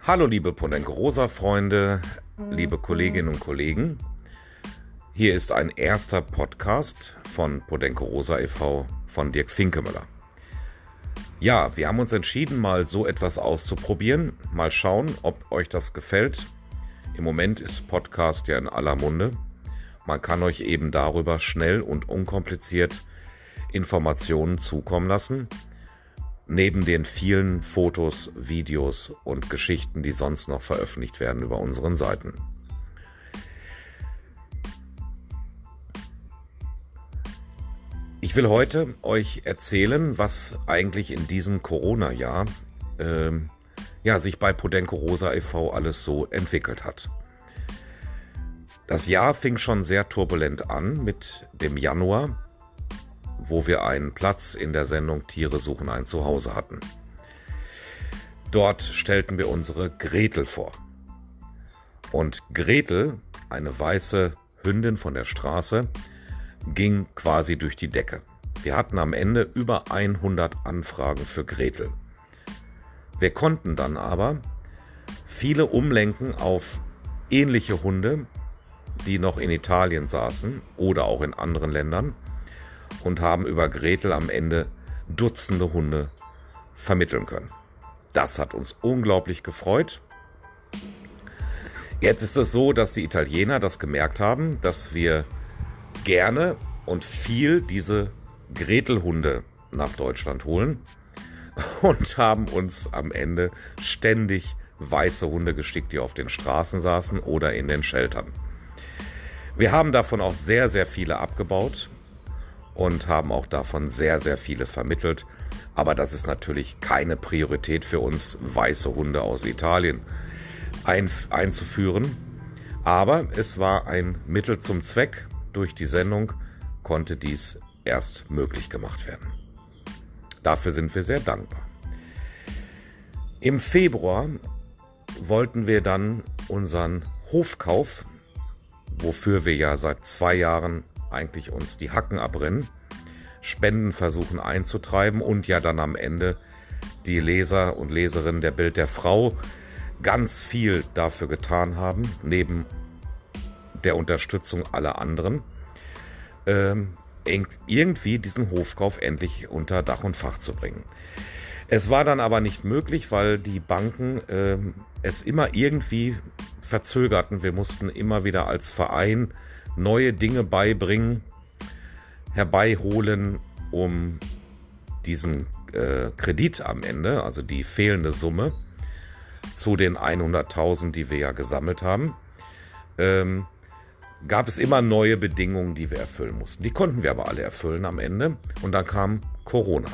Hallo liebe Podenco-Rosa-Freunde, liebe Kolleginnen und Kollegen. Hier ist ein erster Podcast von Podenco-Rosa e.V. von Dirk Finkemöller. Ja, wir haben uns entschieden, mal so etwas auszuprobieren. Mal schauen, ob euch das gefällt. Im Moment ist Podcast ja in aller Munde. Man kann euch eben darüber schnell und unkompliziert Informationen zukommen lassen. Neben den vielen Fotos, Videos und Geschichten, die sonst noch veröffentlicht werden über unseren Seiten. Ich will heute euch erzählen, was eigentlich in diesem Corona-Jahr sich bei Podenco-Rosa e.V. alles so entwickelt hat. Das Jahr fing schon sehr turbulent an mit dem Januar, wo wir einen Platz in der Sendung Tiere suchen ein Zuhause hatten. Dort stellten wir unsere Gretel vor. Und Gretel, eine weiße Hündin von der Straße, ging quasi durch die Decke. Wir hatten am Ende über 100 Anfragen für Gretel. Wir konnten dann aber viele umlenken auf ähnliche Hunde, die noch in Italien saßen oder auch in anderen Ländern, und haben über Gretel am Ende Dutzende Hunde vermitteln können. Das hat uns unglaublich gefreut. Jetzt ist es so, dass die Italiener das gemerkt haben, dass wir gerne und viel diese Gretelhunde nach Deutschland holen und haben uns am Ende ständig weiße Hunde geschickt, die auf den Straßen saßen oder in den Sheltern. Wir haben davon auch sehr, sehr viele abgebaut und haben auch davon sehr, sehr viele vermittelt. Aber das ist natürlich keine Priorität für uns, weiße Hunde aus Italien einzuführen. Aber es war ein Mittel zum Zweck. Durch die Sendung konnte dies erst möglich gemacht werden. Dafür sind wir sehr dankbar. Im Februar wollten wir dann unseren Hofkauf, wofür wir ja seit 2 Jahren eigentlich uns die Hacken abrennen, Spenden versuchen einzutreiben und ja dann am Ende die Leser und Leserinnen der Bild der Frau ganz viel dafür getan haben, neben der Unterstützung aller anderen, irgendwie diesen Hofkauf endlich unter Dach und Fach zu bringen. Es war dann aber nicht möglich, weil die Banken es immer irgendwie verzögerten. Wir mussten immer wieder als Verein neue Dinge herbeiholen, um diesen Kredit am Ende, also die fehlende Summe, zu den 100.000, die wir ja gesammelt haben, gab es immer neue Bedingungen, die wir erfüllen mussten. Die konnten wir aber alle erfüllen am Ende. Und dann kam Corona.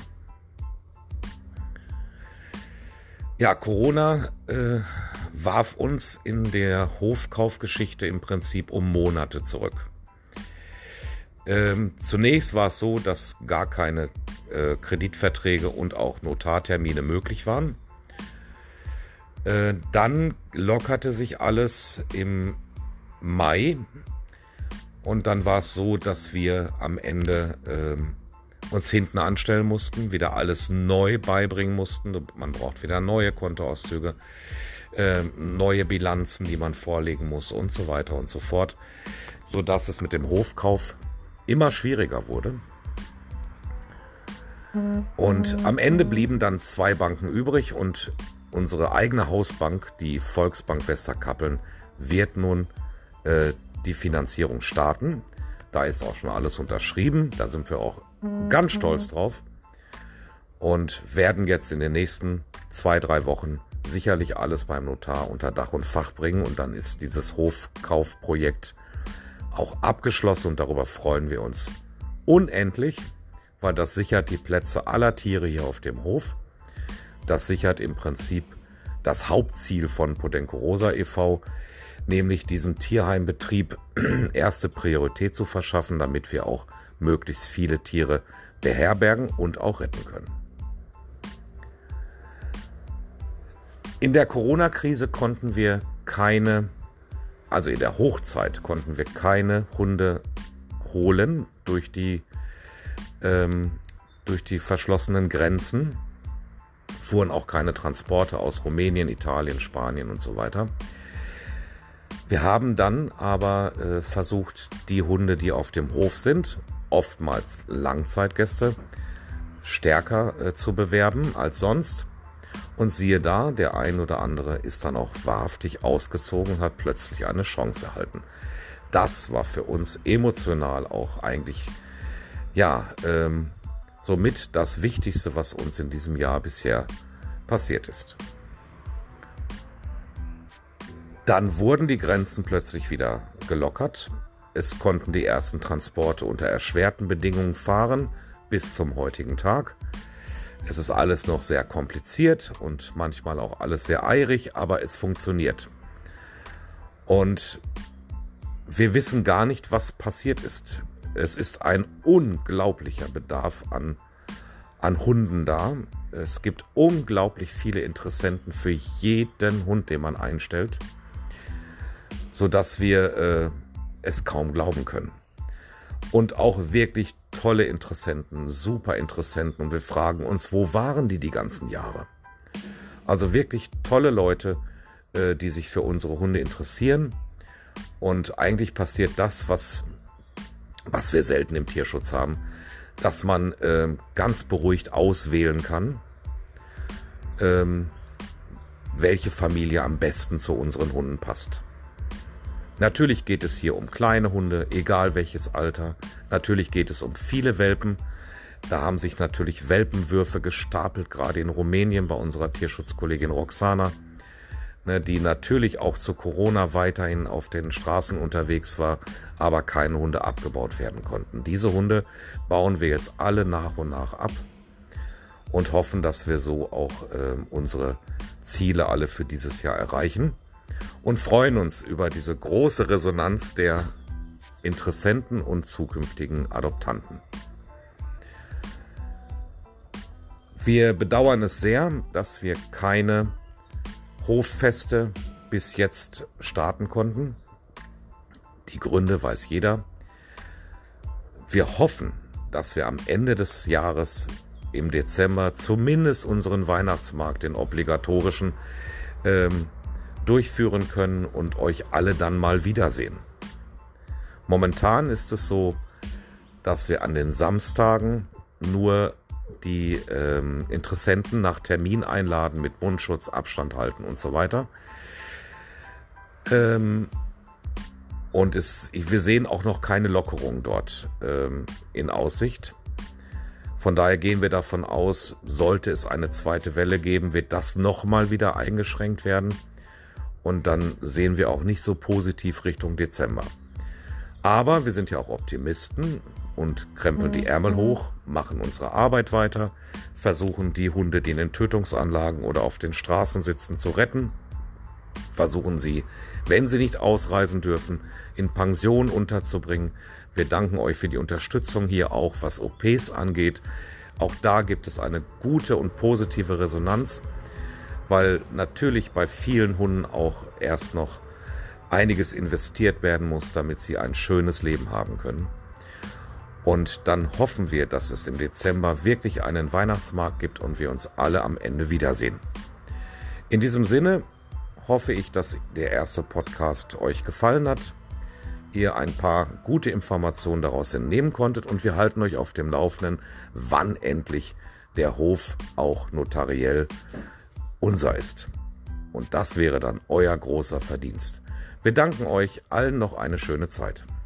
Ja, Corona warf uns in der Hofkaufgeschichte im Prinzip um Monate zurück. Zunächst war es so, dass gar keine Kreditverträge und auch Notartermine möglich waren. Dann lockerte sich alles im Mai und dann war es so, dass wir am Ende uns hinten anstellen mussten, wieder alles neu beibringen mussten. Man braucht wieder neue Kontoauszüge, neue Bilanzen, die man vorlegen muss und so weiter und so fort, sodass es mit dem Hofkauf immer schwieriger wurde. Und am Ende blieben dann 2 Banken übrig und unsere eigene Hausbank, die Volksbank Westerkappeln, wird nun die Finanzierung starten. Da ist auch schon alles unterschrieben, da sind wir auch ganz stolz drauf und werden jetzt in den nächsten 2-3 Wochen sicherlich alles beim Notar unter Dach und Fach bringen und dann ist dieses Hofkaufprojekt auch abgeschlossen und darüber freuen wir uns unendlich, weil das sichert die Plätze aller Tiere hier auf dem Hof. Das sichert im Prinzip das Hauptziel von Podenco-Rosa e.V., nämlich diesem Tierheimbetrieb erste Priorität zu verschaffen, damit wir auch möglichst viele Tiere beherbergen und auch retten können. In der Corona-Krise konnten wir in der Hochzeit konnten wir keine Hunde holen durch die verschlossenen Grenzen. fuhren auch keine Transporte aus Rumänien, Italien, Spanien und so weiter. Wir haben dann aber versucht, die Hunde, die auf dem Hof sind, oftmals Langzeitgäste, stärker zu bewerben als sonst. Und siehe da, der ein oder andere ist dann auch wahrhaftig ausgezogen und hat plötzlich eine Chance erhalten. Das war für uns emotional auch eigentlich, somit das Wichtigste, was uns in diesem Jahr bisher passiert ist. Dann wurden die Grenzen plötzlich wieder gelockert. Es konnten die ersten Transporte unter erschwerten Bedingungen fahren, bis zum heutigen Tag. Es ist alles noch sehr kompliziert und manchmal auch alles sehr eilig, aber es funktioniert. Und wir wissen gar nicht, was passiert ist. Es ist ein unglaublicher Bedarf an Hunden da. Es gibt unglaublich viele Interessenten für jeden Hund, den man einstellt, sodass wir es kaum glauben können. Und auch wirklich tolle Interessenten, super Interessenten. Und wir fragen uns, wo waren die ganzen Jahre? Also wirklich tolle Leute, die sich für unsere Hunde interessieren. Und eigentlich passiert das, was wir selten im Tierschutz haben, dass man ganz beruhigt auswählen kann, welche Familie am besten zu unseren Hunden passt. Natürlich geht es hier um kleine Hunde, egal welches Alter. Natürlich geht es um viele Welpen. Da haben sich natürlich Welpenwürfe gestapelt, gerade in Rumänien bei unserer Tierschutzkollegin Roxana, die natürlich auch zu Corona weiterhin auf den Straßen unterwegs war, aber keine Hunde abgebaut werden konnten. Diese Hunde bauen wir jetzt alle nach und nach ab und hoffen, dass wir so auch unsere Ziele alle für dieses Jahr erreichen. Und freuen uns über diese große Resonanz der Interessenten und zukünftigen Adoptanten. Wir bedauern es sehr, dass wir keine Hoffeste bis jetzt starten konnten. Die Gründe weiß jeder. Wir hoffen, dass wir am Ende des Jahres im Dezember zumindest unseren Weihnachtsmarkt, den obligatorischen, durchführen können und euch alle dann mal wiedersehen. Momentan ist es so, dass wir an den Samstagen nur die Interessenten nach Termin einladen mit Mundschutz, Abstand halten und so weiter. Und wir sehen auch noch keine Lockerung dort in Aussicht. Von daher gehen wir davon aus, sollte es eine zweite Welle geben, wird das nochmal wieder eingeschränkt werden. Und dann sehen wir auch nicht so positiv Richtung Dezember. Aber wir sind ja auch Optimisten und krempeln die Ärmel hoch, machen unsere Arbeit weiter, versuchen die Hunde, die in den Tötungsanlagen oder auf den Straßen sitzen, zu retten. Versuchen sie, wenn sie nicht ausreisen dürfen, in Pension unterzubringen. Wir danken euch für die Unterstützung hier auch, was OPs angeht. Auch da gibt es eine gute und positive Resonanz, weil natürlich bei vielen Hunden auch erst noch einiges investiert werden muss, damit sie ein schönes Leben haben können. Und dann hoffen wir, dass es im Dezember wirklich einen Weihnachtsmarkt gibt und wir uns alle am Ende wiedersehen. In diesem Sinne hoffe ich, dass der erste Podcast euch gefallen hat, ihr ein paar gute Informationen daraus entnehmen konntet und wir halten euch auf dem Laufenden, wann endlich der Hof auch notariell unser ist. Und das wäre dann euer großer Verdienst. Wir danken euch allen noch eine schöne Zeit.